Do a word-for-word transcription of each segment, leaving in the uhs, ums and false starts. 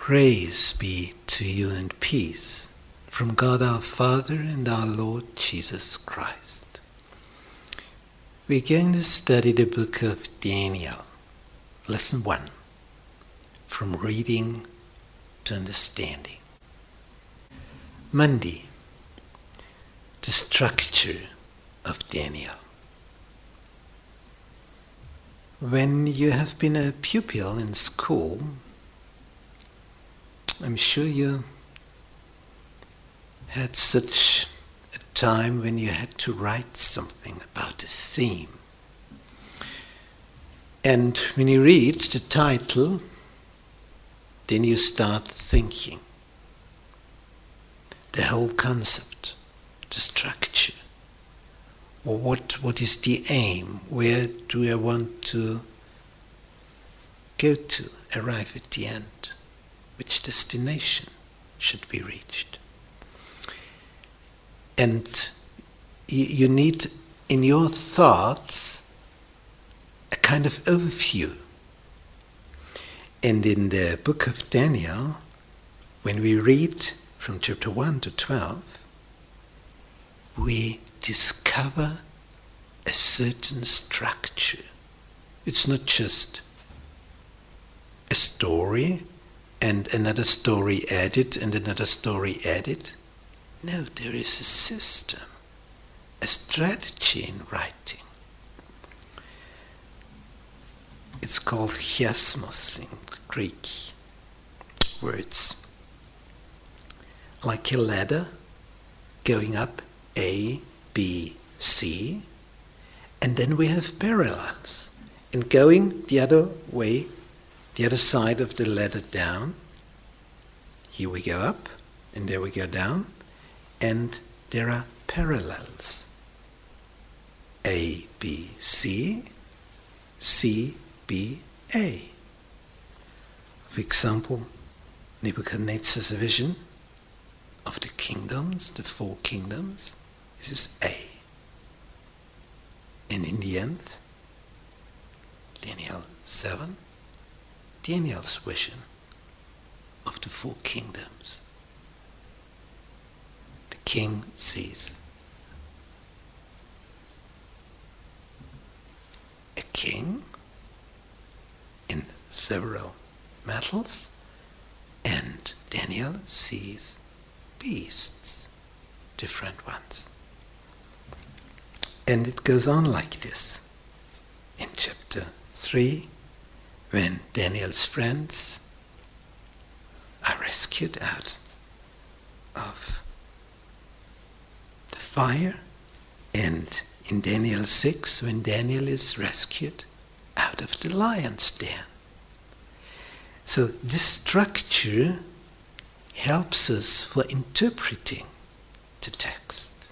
Praise be to you and peace from God our Father and our Lord Jesus Christ. We're going to study the book of Daniel, lesson one, from reading to understanding. Monday, the structure of Daniel. When you have been a pupil in school, I'm sure you had such a time when you had to write something about a theme. And when you read the title, then you start thinking. The whole concept, the structure, or what, what is the aim? Where do I want to go to, arrive at the end? Which destination should be reached? And you, you need in your thoughts a kind of overview. And in the book of Daniel, when we read from chapter one to twelve, we discover a certain structure. It's not just a story and another story added and another story added. No, there is a system, a strategy in writing. It's called chiasmos in Greek words. Like a ladder going up A, B, C, and then we have parallels. And going the other way, the other side of the ladder down, here we go up, and there we go down, and there are parallels. A, B, C, C, B, A. For example, Nebuchadnezzar's vision of the kingdoms, the four kingdoms, this is A. And in the end, Daniel seven, Daniel's vision of the four kingdoms. The king sees a king in several metals, and Daniel sees beasts, different ones. And it goes on like this. In chapter three, when Daniel's friends are rescued out of the fire, and in Daniel six, when Daniel is rescued out of the lion's den. So this structure helps us for interpreting the text.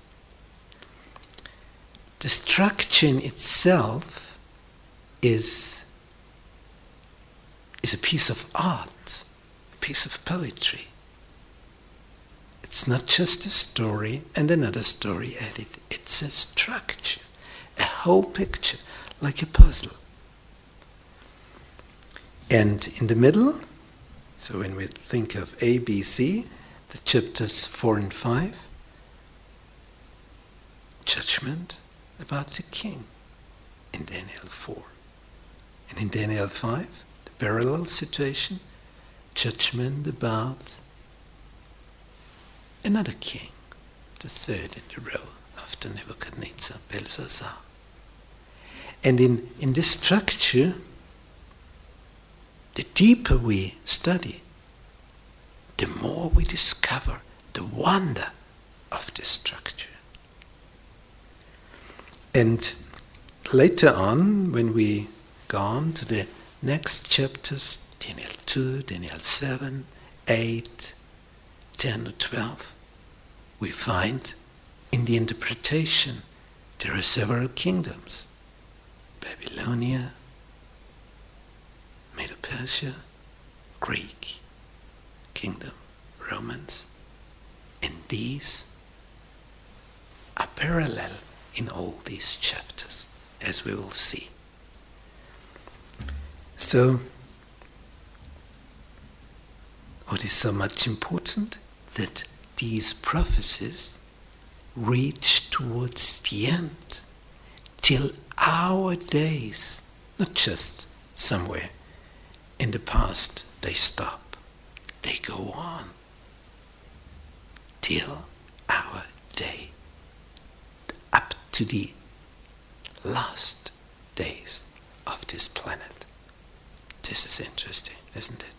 The structure in itself is is a piece of art, a piece of poetry. It's not just a story and another story added. It's a structure, a whole picture, like a puzzle. And in the middle, so when we think of A, B, C, the chapters four and five, judgment about the king in Daniel four. And in Daniel five, parallel situation, judgment about another king, the third in the row after Nebuchadnezzar, Belshazzar. And in, in this structure, the deeper we study, the more we discover the wonder of this structure. And later on, when we go on to the next chapters, Daniel two, Daniel seven, eight, ten, or twelve, we find in the interpretation there are several kingdoms. Babylonia, Medo-Persia, Greek kingdom, Romans. And these are parallel in all these chapters, as we will see. So what is so much important? That these prophecies reach towards the end, till our days, not just somewhere in the past they stop, they go on till our day, up to the last days of this planet. This is interesting, isn't it?